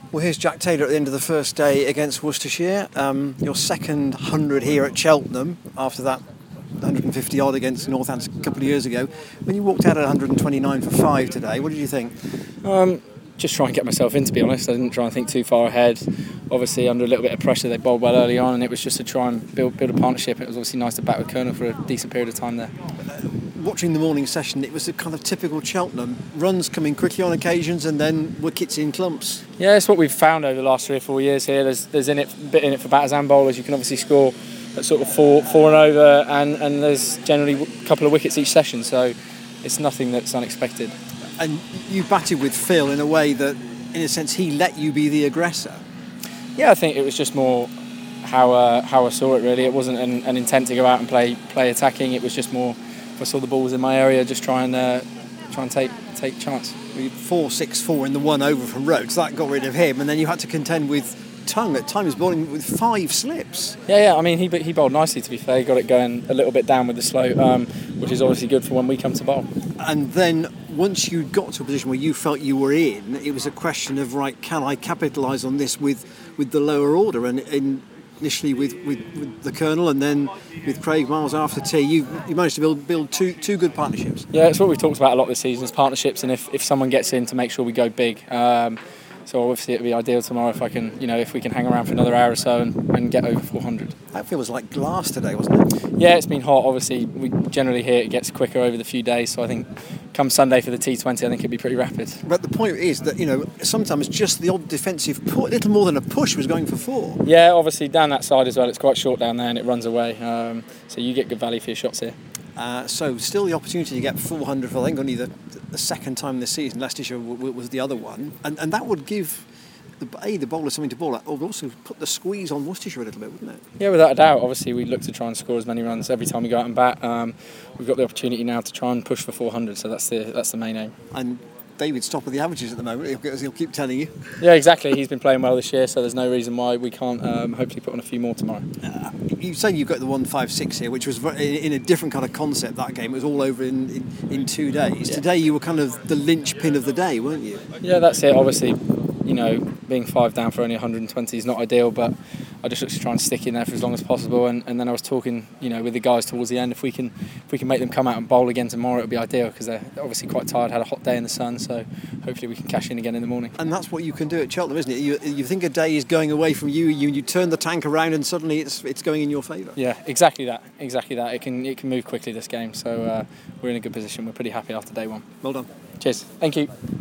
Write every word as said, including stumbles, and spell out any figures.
Well, here's Jack Taylor at the end of the first day against Worcestershire. Um, your second hundred here at Cheltenham after that one hundred fifty odd against Northampton a couple of years ago. When you walked out at one hundred twenty-nine for five today, what did you think? Um, just try and get myself in, to be honest. I didn't try and think too far ahead. Obviously, under a little bit of pressure, they bowled well early on, and it was just to try and build build a partnership. It was obviously nice to bat with Colonel for a decent period of time there. Watching the morning session, it was a kind of typical Cheltenham. Runs coming quickly on occasions and then wickets in clumps. Yeah, it's what we've found over the last three or four years here. There's there's in it a bit in it for batters and bowlers. You can obviously score at sort of four four and over, and, and there's generally a couple of wickets each session, so it's nothing that's unexpected. And you batted with Phil in a way that, in a sense, he let you be the aggressor. Yeah, I think it was just more how uh, how I saw it, really. It wasn't an, an intent to go out and play play attacking. It was just more, if I saw the balls in my area, just try and uh, try and take take chance. four six four in the one over from Rhodes, that got rid of him, and then you had to contend with Tongue at times bowling with five slips. Yeah, yeah. I mean, he he bowled nicely, to be fair. He got it going a little bit down with the slow, um, which is obviously good for when we come to bowl. And then once you got to a position where you felt you were in, it was a question of, right, can I capitalise on this with, with the lower order? And in, initially with, with, with the Colonel, and then with Craig Miles after tea, you you managed to build build two two good partnerships. Yeah, it's what we've talked about a lot this season, is partnerships, and if, if someone gets in, to make sure we go big. Um, so obviously it'd be ideal tomorrow if I can, you know, if we can hang around for another hour or so and, and get over four hundred. That feels like glass today, wasn't it? Yeah, it's been hot. Obviously, we generally hear it gets quicker over the few days, so I think come Sunday for the T twenty, I think it'll be pretty rapid. But the point is that, you know, sometimes just the odd defensive push, little more than a push, was going for four. Yeah, obviously down that side as well, it's quite short down there and it runs away, um, so you get good value for your shots here. Uh, so still the opportunity to get four hundred for, I think, only the, the second time this season. Leicestershire w- w- was the other one, and and that would give the A, the bowler something to bowl at, or also put the squeeze on Worcestershire a little bit, wouldn't it? Yeah, without a doubt. Obviously, we look to try and score as many runs every time we go out and bat. Um, we've got the opportunity now to try and push for four hundred, so that's the that's the main aim. And David's top of the averages at the moment, as he'll keep telling you. Yeah, exactly. He's been playing well this year, so there's no reason why we can't um, hopefully put on a few more tomorrow. Uh, you say you've got the one five six here, which was in a different kind of concept. That game, it was all over in, in, in two days. Yeah. Today you were kind of the linchpin of the day, weren't you? Yeah, that's it. Obviously, you know, being five down for only one hundred twenty is not ideal, but I just look to try and stick in there for as long as possible. And, and then I was talking, you know, with the guys towards the end. If we can, if we can make them come out and bowl again tomorrow, it would be ideal, because they're obviously quite tired. Had a hot day in the sun, so hopefully we can cash in again in the morning. And that's what you can do at Cheltenham, isn't it? You, you think a day is going away from you, you you turn the tank around, and suddenly it's it's going in your favour. Yeah, exactly that. Exactly that. It can it can move quickly, this game. So uh, we're in a good position. We're pretty happy after day one. Well done. Cheers. Thank you.